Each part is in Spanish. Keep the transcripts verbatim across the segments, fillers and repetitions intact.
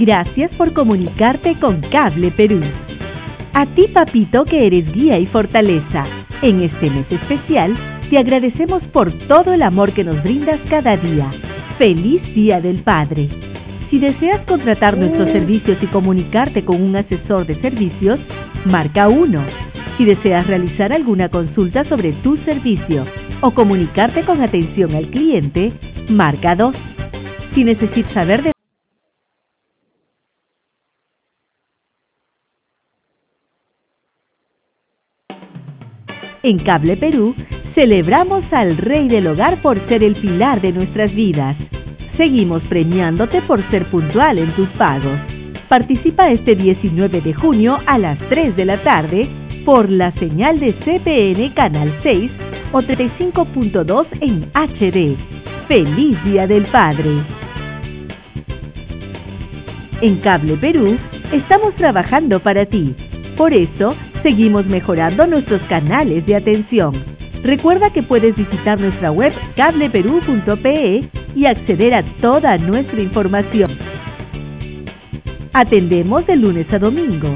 Gracias por comunicarte con Cable Perú. A ti, papito, que eres guía y fortaleza, en este mes especial, te agradecemos por todo el amor que nos brindas cada día. ¡Feliz Día del Padre! Si deseas contratar nuestros servicios y comunicarte con un asesor de servicios, marca uno. Si deseas realizar alguna consulta sobre tu servicio o comunicarte con atención al cliente, marca dos. Si necesitas saber de En Cable Perú, celebramos al Rey del Hogar por ser el pilar de nuestras vidas. Seguimos premiándote por ser puntual en tus pagos. Participa este diecinueve de junio a las tres de la tarde por la señal de C P N Canal seis o treinta y cinco punto dos en H D. ¡Feliz Día del Padre! En Cable Perú, estamos trabajando para ti. Por eso, seguimos mejorando nuestros canales de atención. Recuerda que puedes visitar nuestra web cable perú punto pe y acceder a toda nuestra información. Atendemos de lunes a domingo.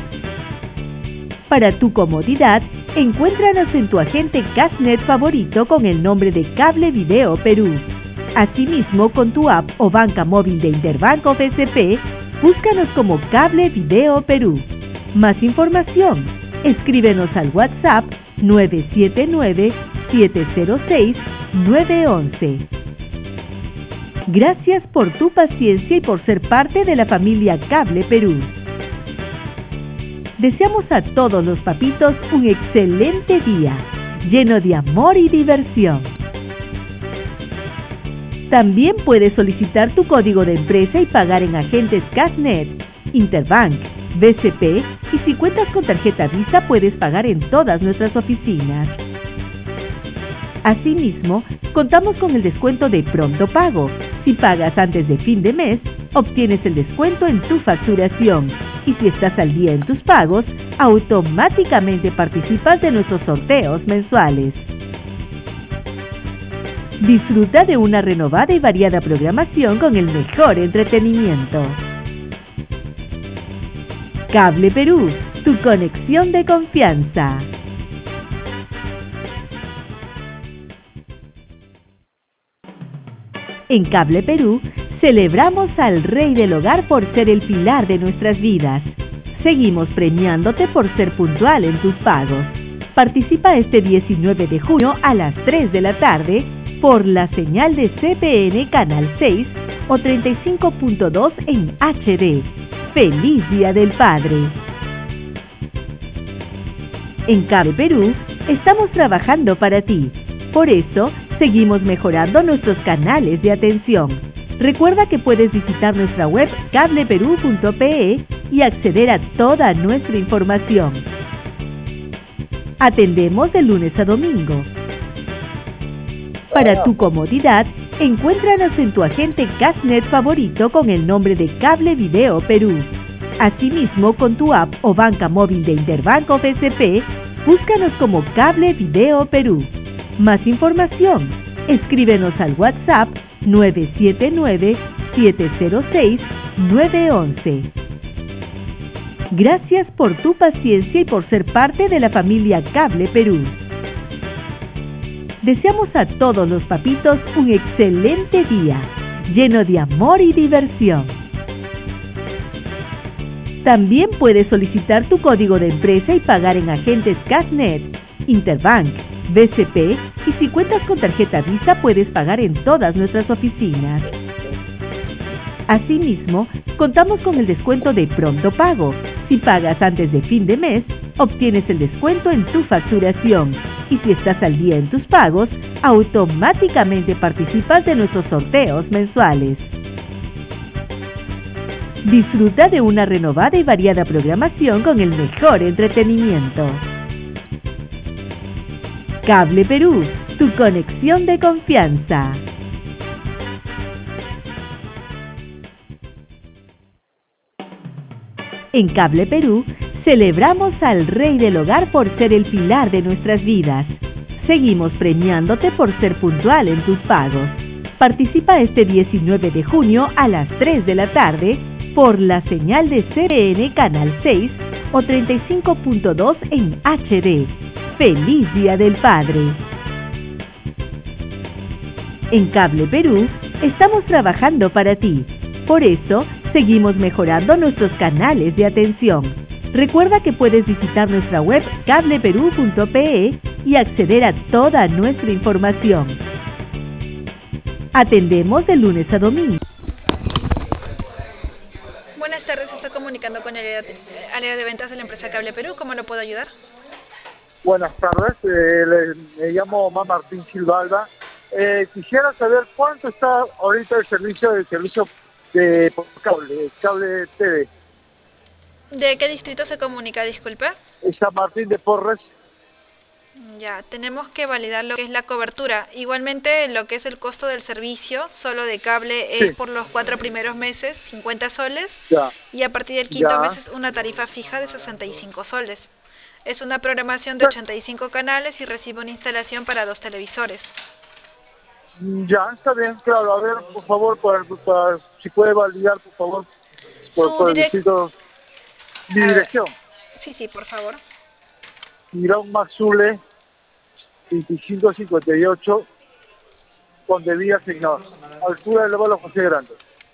Para tu comodidad, encuéntranos en tu agente Cashnet favorito con el nombre de Cable Video Perú. Asimismo, con tu app o banca móvil de Interbanco B C P, búscanos como Cable Video Perú. Más información, escríbenos al WhatsApp nueve siete nueve, siete cero seis, nueve uno uno. Gracias por tu paciencia y por ser parte de la familia Cable Perú. Deseamos a todos los papitos un excelente día, lleno de amor y diversión. También puedes solicitar tu código de empresa y pagar en agentes Cashnet, Interbank, B C P y si cuentas con tarjeta Visa puedes pagar en todas nuestras oficinas. Asimismo, contamos con el descuento de Pronto Pago. Si pagas antes de fin de mes, obtienes el descuento en tu facturación. Y si estás al día en tus pagos, automáticamente participas de nuestros sorteos mensuales. Disfruta de una renovada y variada programación con el mejor entretenimiento. Cable Perú, tu conexión de confianza. En Cable Perú, celebramos al Rey del Hogar por ser el pilar de nuestras vidas. Seguimos premiándote por ser puntual en tus pagos. Participa este diecinueve de junio a las tres de la tarde por la señal de C P N Canal seis o treinta y cinco punto dos en H D. ¡Feliz Día del Padre! En Cable Perú, estamos trabajando para ti. Por eso, seguimos mejorando nuestros canales de atención. Recuerda que puedes visitar nuestra web cable perú punto pe y acceder a toda nuestra información. Atendemos de lunes a domingo. Para tu comodidad, encuéntranos en tu agente Cashnet favorito con el nombre de Cable Video Perú. Asimismo, con tu app o banca móvil de Interbanco B C P, búscanos como Cable Video Perú. Más información, escríbenos al WhatsApp nueve siete nueve, siete cero seis, nueve uno uno. Gracias por tu paciencia y por ser parte de la familia Cable Perú. Deseamos a todos los papitos un excelente día, lleno de amor y diversión. También puedes solicitar tu código de empresa y pagar en agentes Cashnet, Interbank, B C P y si cuentas con tarjeta Visa puedes pagar en todas nuestras oficinas. Asimismo, contamos con el descuento de Pronto Pago. Si pagas antes de fin de mes, obtienes el descuento en tu facturación. Y si estás al día en tus pagos, automáticamente participas de nuestros sorteos mensuales. Disfruta de una renovada y variada programación con el mejor entretenimiento. Cable Perú, tu conexión de confianza. En Cable Perú, celebramos al Rey del Hogar por ser el pilar de nuestras vidas. Seguimos premiándote por ser puntual en tus pagos. Participa este diecinueve de junio a las tres de la tarde por la señal de C B N Canal seis o treinta y cinco punto dos en H D. ¡Feliz Día del Padre! En Cable Perú estamos trabajando para ti. Por eso, seguimos mejorando nuestros canales de atención. Recuerda que puedes visitar nuestra web cable perú punto pe y acceder a toda nuestra información. Atendemos de lunes a domingo. Buenas tardes, estoy comunicando con el área de, área de ventas de la empresa Cable Perú. ¿Cómo lo puedo ayudar? Buenas tardes, eh, le, me llamo Omar Martín Silvalba. Eh, quisiera saber cuánto está ahorita el servicio del servicio de cable, cable T V. ¿De qué distrito se comunica, disculpe? San Martín de Porres. Ya, tenemos que validar lo que es la cobertura. Igualmente, lo que es el costo del servicio, solo de cable, es Sí. por los cuatro primeros meses, cincuenta soles. Ya. Y a partir del quinto Ya. mes es una tarifa fija de sesenta y cinco soles. Es una programación de ochenta y cinco canales y recibe una instalación para dos televisores. Ya, está bien, claro. A ver, por favor, por, por- si puede validar, por favor, por, Su por el direc- distrito, mi A ver. dirección. Sí, sí, por favor. Girón Mazule, veinticinco cincuenta y ocho, Condevía, señor. Altura del Óvalo José Grande.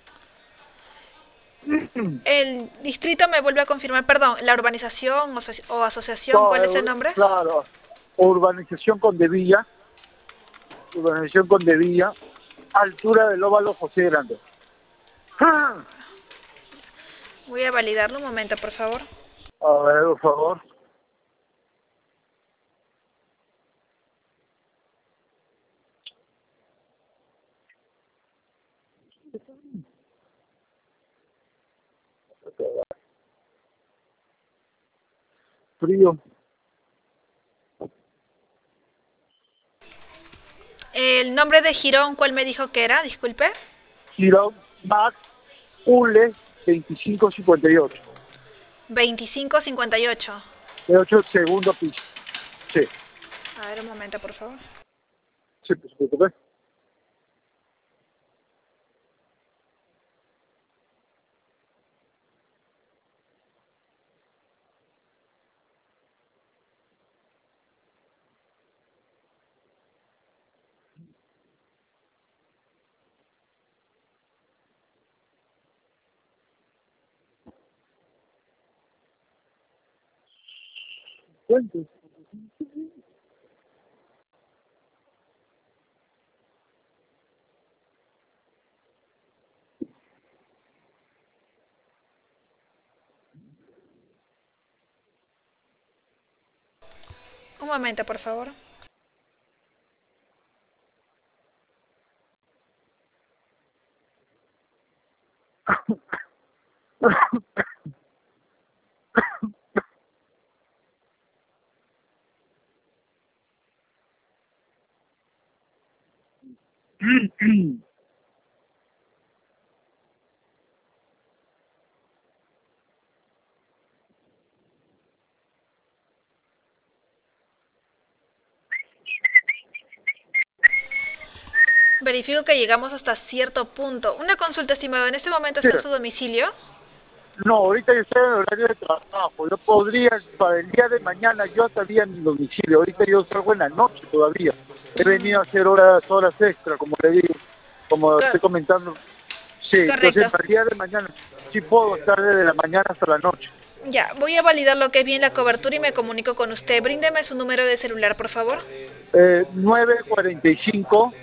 El distrito me vuelve a confirmar, perdón, la urbanización o, aso- o asociación, No, ¿cuál es eh, el nombre? Claro, urbanización Condevilla, urbanización Condevilla, altura del Óvalo José Grande. ¡Ah! Voy a validarlo un momento, por favor. A ver, por favor. Frío. El nombre de Girón, ¿cuál me dijo que era? Disculpe. Girón Max Ule veinticinco cincuenta y ocho. veinticinco cincuenta y ocho. De ocho segundo piso. Sí, A ver, un momento, por favor. sí, por supuesto. ¿Ves? Cuente. Un momento, por favor. Verifico que llegamos hasta cierto punto. Una consulta, estimado. ¿En este momento está en su domicilio? No, ahorita yo estoy en horario de trabajo. Yo podría, para el día de mañana, yo estaría en mi domicilio. Ahorita yo salgo en la noche todavía. He venido a hacer horas horas extra, como le digo, como Co- estoy comentando. Sí, Correcto. entonces para el día de mañana sí puedo estar desde la mañana hasta la noche. Ya, voy a validar lo que es bien la cobertura y me comunico con usted. Bríndeme su número de celular, por favor. Eh, nueve cuarenta y cinco,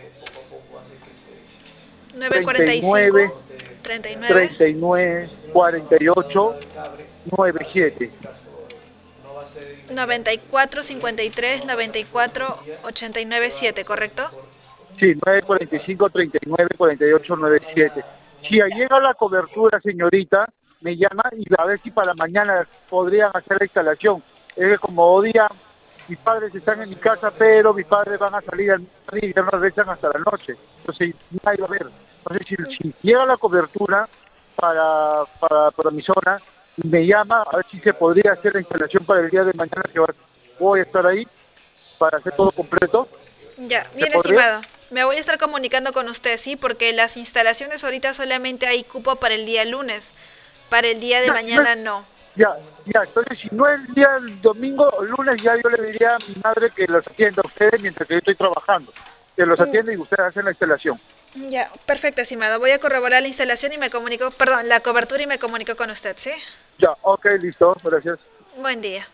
nueve cuatro treinta y nueve, cinco, treinta y nueve. treinta y nueve, cuarenta y ocho, noventa y siete. noventa y cuatro, cincuenta y tres, noventa y cuatro, ochenta y nueve, siete, ¿correcto? Sí, nueve cuarenta y cinco, treinta y nueve, cuarenta y ocho, noventa y siete. Si llega la cobertura, señorita, me llama y a ver si para mañana podrían hacer la instalación. Es que como hoy día mis padres están en mi casa, pero mis padres van a salir al día y ya no regresan hasta la noche. Entonces, nadie va a ver. Entonces, si, si llega la cobertura para, para, para mi zona, me llama a ver si se podría hacer la instalación para el día de mañana, que va- voy a estar ahí para hacer todo completo. Ya, bien, podría? estimado. Me voy a estar comunicando con usted, ¿sí? Porque las instalaciones ahorita solamente hay cupo para el día lunes. Para el día de Ya, mañana no- no. Ya, ya, entonces si no es el día del domingo o lunes, ya yo le diría a mi madre que los atienda a ustedes mientras que yo estoy trabajando. Que los Mm. atienda y ustedes hacen la instalación. Ya, perfecto, estimado. Voy a corroborar la instalación y me comunico, perdón, la cobertura y me comunico con usted, ¿sí? Ya, ok, listo, gracias. Buen día.